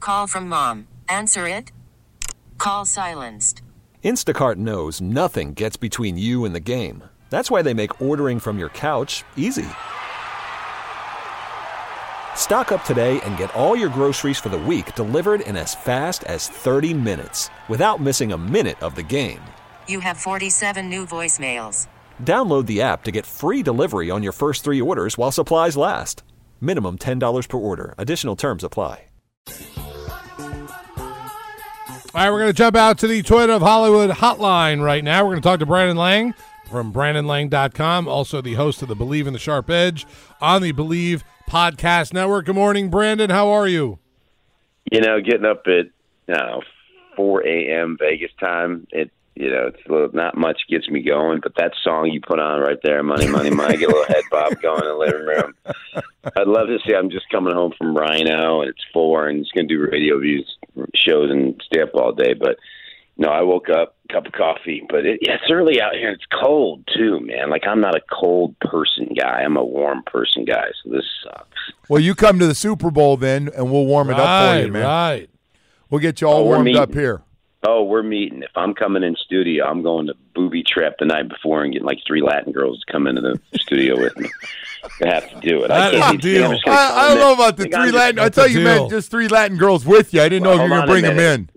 Call from mom. Answer it. Call silenced. Instacart knows nothing gets between you and the game. That's why they make ordering from your couch easy. Stock up today and get all your groceries for the week delivered in as fast as 30 minutes without missing a minute of the game. You have 47 new voicemails. Download the app to get free delivery on your first 3 orders while supplies last. Minimum $10 per order. Additional terms apply. All right, we're going to jump out to the Toyota of Hollywood hotline right now. We're going to talk to Brandon Lang from BrandonLang.com, also the host of the Believe in the Sharp Edge on the Believe Podcast Network. Good morning, Brandon. How are you? Getting up at 4 a.m. Vegas time, it's a little, not much gets me going, but that song you put on right there, Money, Money, Money, get a little head bob going in the living room. I'd love to see, I'm just coming home from Rhino, and it's 4, and just going to do radio shows and stay up all day. But, no, I woke up, cup of coffee, but it's early out here, and it's cold, too, man. Like, I'm not a cold person guy. I'm a warm person guy, so this sucks. Well, you come to the Super Bowl then, and we'll warm it up for you, man. Right. We'll get you all warmed up here. Oh, we're meeting. If I'm coming in studio, I'm going to booby trap the night before and getting like 3 Latin girls to come into the studio with me. I have to do it. I don't know about the 3 Latin. I thought you meant just 3 Latin girls with you. I didn't know if you were going to bring them in.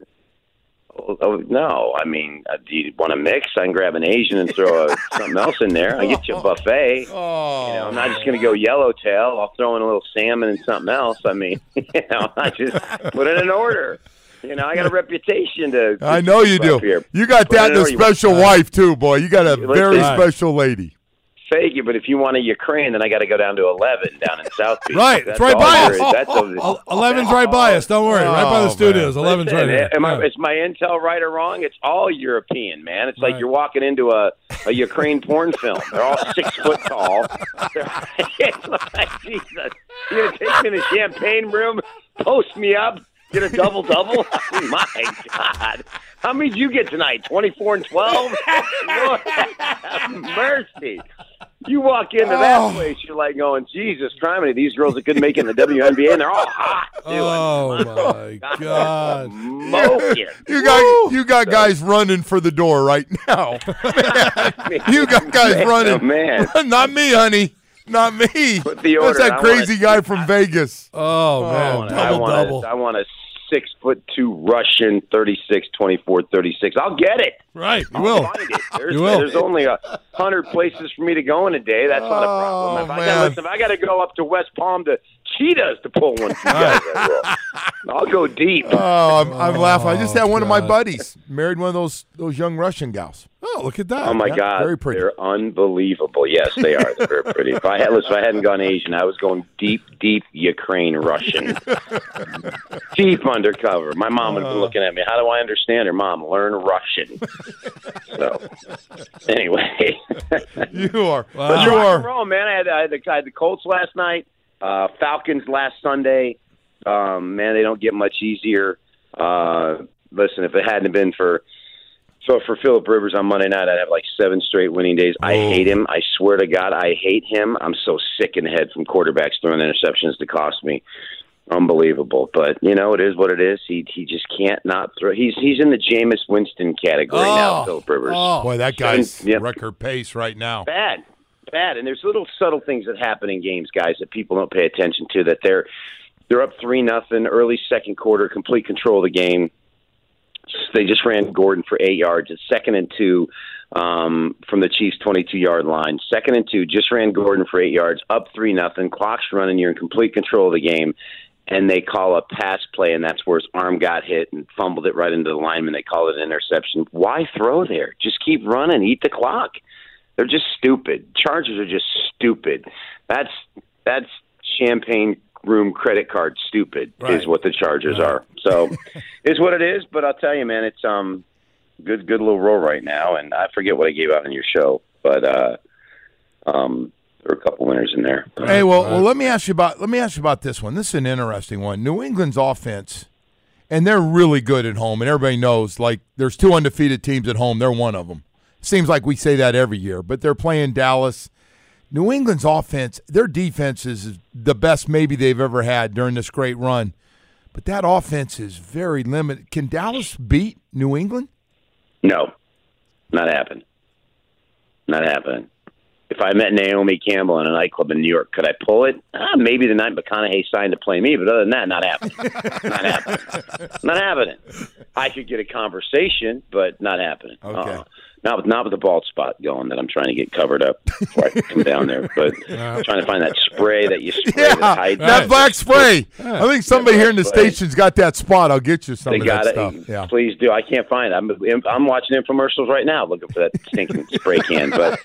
Oh, no. I mean, do you want to mix? I can grab an Asian and throw something else in there. I get you a buffet. Oh, I'm not just going to go yellowtail. I'll throw in a little salmon and something else. I mean, I just put it in order. I got a reputation to. I know you do. Here. You got that and a special wife, too, boy. You got a very special lady. Thank you, but if you want a Ukraine, then I got to go down to 11 down in South Beach. Right, it's right by us. 11's right by us. Don't worry, right by the studios. 11's right here. Is my intel right or wrong? It's all European, man. It's like you're walking into a Ukraine porn film. They're all 6 foot tall. It's like, Jesus, you're gonna take me in the champagne room, post me up. Get a double-double? My God. How many did you get tonight? 24 and 12? Lord have mercy. You walk into that place, you're like going, Jesus, criminy, these girls that couldn't make it in the WNBA, and they're all hot. Oh, my God. Smoking. You got guys running for the door right now. You got guys running. Man. Not me, honey. Not me. Put the order. That's that crazy guy from Vegas. Oh, man. Double. I want a 6'2" Russian 36, 24, 36. I'll get it. Right. You will. Find it. There's only 100 places for me to go in a day. That's not a problem. If I got to go up to West Palm to Cheetahs to pull one for you guys, I'll go deep. Oh, I'm laughing. I just had one of my buddies married one of those young Russian gals. Oh, look at that. Oh, my God. Very pretty. They're unbelievable. Yes, they are. They're very pretty. If I hadn't gone Asian, I was going deep Ukraine Russian. Deep undercover. My mom would have been looking at me. How do I understand her? Mom, learn Russian. So, anyway. You are. Wow. You are. Roll, man. I had the Colts last night. Falcons last Sunday. Man, they don't get much easier. Listen, if it hadn't been for Phillip Rivers on Monday night, I'd have like 7 straight winning days. I hate him. I swear to God, I hate him. I'm so sick in the head from quarterbacks throwing interceptions to cost me. Unbelievable. But, it is what it is. He just can't not throw. He's in the Jameis Winston category now, Phillip Rivers. Oh, boy, that guy's record pace right now. Bad. And there's little subtle things that happen in games, guys, that people don't pay attention to, that they're up 3-0, early second quarter, complete control of the game. They just ran Gordon for 8 yards. It's 2nd and 2 from the Chiefs' 22-yard line. 2nd and 2, just ran Gordon for 8 yards, up 3-0. Clock's running. You're in complete control of the game. And they call a pass play, and that's where his arm got hit and fumbled it right into the lineman. They call it an interception. Why throw there? Just keep running. Eat the clock. They're just stupid. Chargers are just stupid. That's champagne room credit card stupid is what the Chargers are. So it's what it is. But I'll tell you, man, it's good little roll right now. And I forget what I gave out on your show, but there are a couple winners in there. Hey, well, let me ask you about this one. This is an interesting one. New England's offense, and they're really good at home, and everybody knows, like, there's 2 undefeated teams at home. They're one of them. Seems like we say that every year, but they're playing Dallas. New England's offense, their defense is the best maybe they've ever had during this great run. but that offense is very limited. Can Dallas beat New England? No, not happening. Not happening. If I met Naomi Campbell in a nightclub in New York, could I pull it? Maybe the night McConaughey signed to play me, but other than that, not happening. Not happening. Not happening. I could get a conversation, but not happening. Okay. Not with the bald spot going that I'm trying to get covered up before I come down there. But I'm trying to find that spray that you spray that hides. That black spray. I think somebody here in the station's got that spot. I'll get you some of that stuff. Yeah. Please do. I can't find it. I'm watching infomercials right now looking for that stinking spray can. But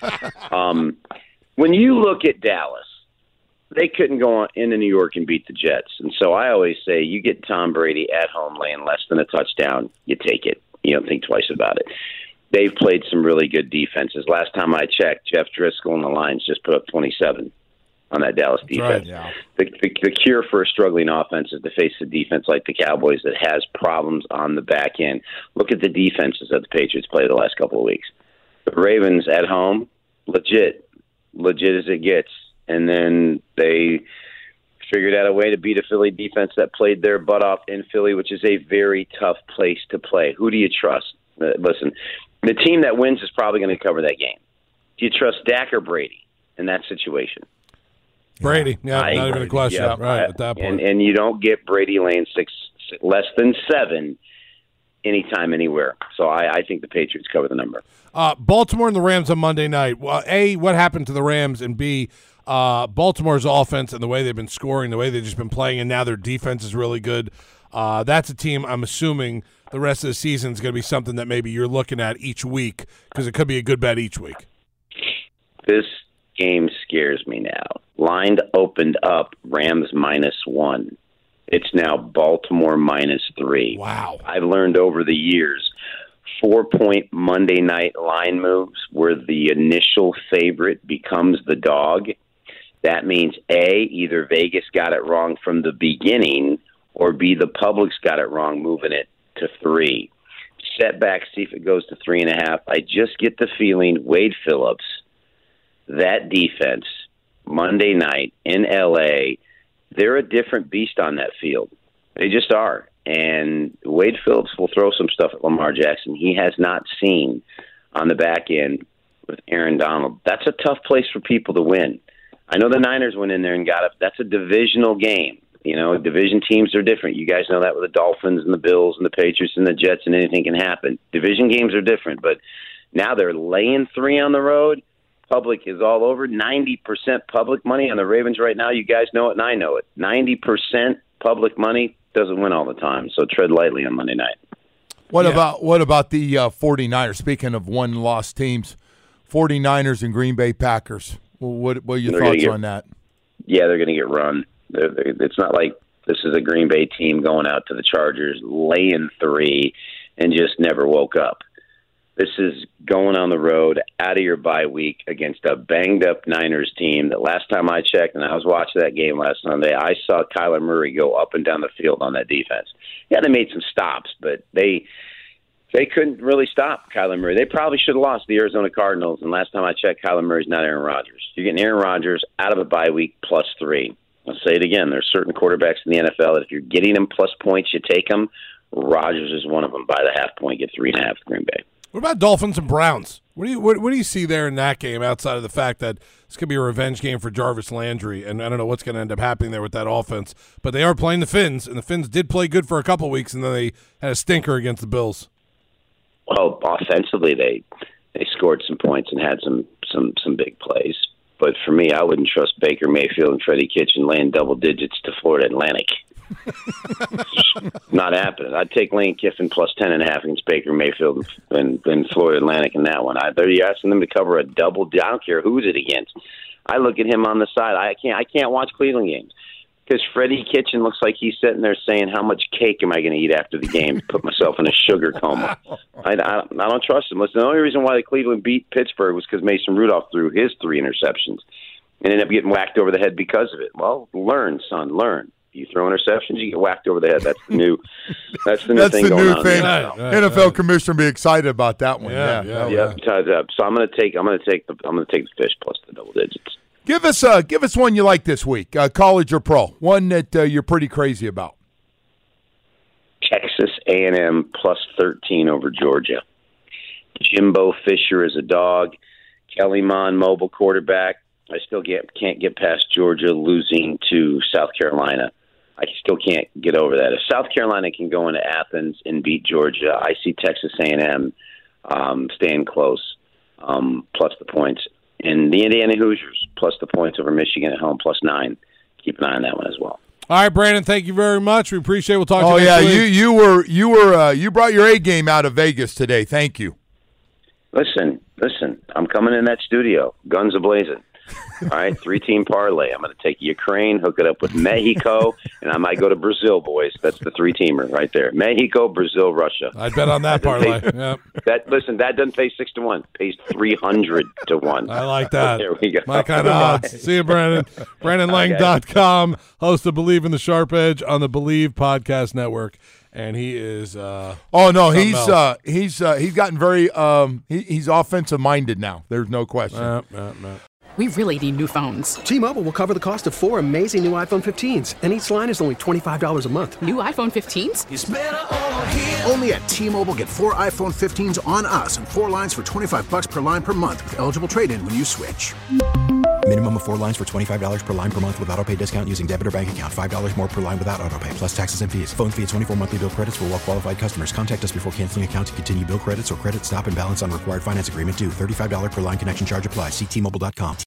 when you look at Dallas, they couldn't go into New York and beat the Jets. And so I always say you get Tom Brady at home laying less than a touchdown, you take it. You don't think twice about it. They've played some really good defenses. Last time I checked, Jeff Driscoll and the Lions just put up 27 on that Dallas defense. Right, yeah. The cure for a struggling offense is to face a defense like the Cowboys that has problems on the back end. Look at the defenses that the Patriots played the last couple of weeks. The Ravens at home, legit as it gets. And then they figured out a way to beat a Philly defense that played their butt off in Philly, which is a very tough place to play. Who do you trust? Listen, the team that wins is probably going to cover that game. Do you trust Dak or Brady in that situation? Brady, not even a question. Yeah, right at that point. And you don't get Brady laying less than 7 anytime, anywhere. So I think the Patriots cover the number. Baltimore and the Rams on Monday night. Well, A, what happened to the Rams? And B, Baltimore's offense and the way they've been scoring, the way they've just been playing, and now their defense is really good. That's a team I'm assuming the rest of the season is going to be something that maybe you're looking at each week because it could be a good bet each week. This game scares me now. Line opened up Rams -1. It's now Baltimore -3. Wow. I've learned over the years 4-point Monday night line moves where the initial favorite becomes the dog. That means A, either Vegas got it wrong from the beginning, or B, the public's got it wrong moving it to 3. Set back, see if it goes to 3.5. I just get the feeling Wade Phillips, that defense, Monday night in L.A., they're a different beast on that field. They just are. And Wade Phillips will throw some stuff at Lamar Jackson he has not seen on the back end with Aaron Donald. That's a tough place for people to win. I know the Niners went in there and got it. That's a divisional game. You know, division teams are different. You guys know that with the Dolphins and the Bills and the Patriots and the Jets, and anything can happen. Division games are different, but now they're laying 3 on the road. Public is all over. 90% public money on the Ravens right now. You guys know it, and I know it. 90% public money doesn't win all the time, so tread lightly on Monday night. What about the 49ers? Speaking of one-loss teams, 49ers and Green Bay Packers. What are your thoughts on that? Yeah, they're going to get run. It's not like this is a Green Bay team going out to the Chargers, laying 3, and just never woke up. This is going on the road out of your bye week against a banged-up Niners team that last time I checked, and I was watching that game last Sunday, I saw Kyler Murray go up and down the field on that defense. Yeah, they made some stops, but they couldn't really stop Kyler Murray. They probably should have lost the Arizona Cardinals, and last time I checked, Kyler Murray's not Aaron Rodgers. You're getting Aaron Rodgers out of a bye week +3. I'll say it again. There's certain quarterbacks in the NFL that if you're getting them plus points, you take them. Rodgers is one of them. By the half point, get 3.5 to Green Bay. What about Dolphins and Browns? What do you see there in that game outside of the fact that this could be a revenge game for Jarvis Landry, and I don't know what's going to end up happening there with that offense, but they are playing the Finns, and the Finns did play good for a couple weeks, and then they had a stinker against the Bills. Well, offensively, they scored some points and had some big plays. But for me, I wouldn't trust Baker Mayfield and Freddie Kitchen laying double digits to Florida Atlantic. Not happening. I'd take Lane Kiffin plus 10.5 against Baker Mayfield and Florida Atlantic in that one. You're asking them to cover a double. I don't care who's it against. I look at him on the side. I can't watch Cleveland games because Freddie Kitchen looks like he's sitting there saying, "How much cake am I going to eat after the game to put myself in a sugar coma?" I don't trust him. Listen, the only reason why the Cleveland beat Pittsburgh was because Mason Rudolph threw his 3 interceptions and ended up getting whacked over the head because of it. Well, learn, son, learn. You throw interceptions, you get whacked over the head. That's the new. That's the new thing going on. NFL commissioner be excited about that one. Yeah. So I'm going to take the fish plus the double digits. Give us one you like this week, college or pro, one that you're pretty crazy about. Texas A&M plus 13 over Georgia. Jimbo Fisher is a dog. Kelly Mond, mobile quarterback. I still can't get past Georgia losing to South Carolina. I still can't get over that. If South Carolina can go into Athens and beat Georgia, I see Texas A&M staying close, plus the points. And the Indiana Hoosiers, plus the points over Michigan at home, plus 9. Keep an eye on that one as well. All right, Brandon, thank you very much. We appreciate it. We'll talk to you next week. You brought your A game out of Vegas today. Thank you. Listen, I'm coming in that studio, guns a-blazing. All right, 3-team parlay. I'm going to take Ukraine, hook it up with Mexico, and I might go to Brazil, boys. That's the 3-teamer right there. Mexico, Brazil, Russia. I'd bet on that parlay. Yep. That doesn't pay 6-1. It pays 300-1. I like that. There we go. My kind of odds. See you, Brandon. BrandonLang.com, host of Believe in the Sharp Edge on the Believe Podcast Network. And he is. He's gotten very. He's offensive minded now. There's no question. We really need new phones. T-Mobile will cover the cost of 4 amazing new iPhone 15s, and each line is only $25 a month. New iPhone 15s? It's better over here. Only at T-Mobile, get 4 iPhone 15s on us and 4 lines for $25 per line per month with eligible trade-in when you switch. Minimum of 4 lines for $25 per line per month with autopay discount using debit or bank account. $5 more per line without autopay, plus taxes and fees. Phone fee at 24 monthly bill credits for well-qualified customers. Contact us before canceling account to continue bill credits or credit stop and balance on required finance agreement due. $35 per line connection charge applies. See T-Mobile.com.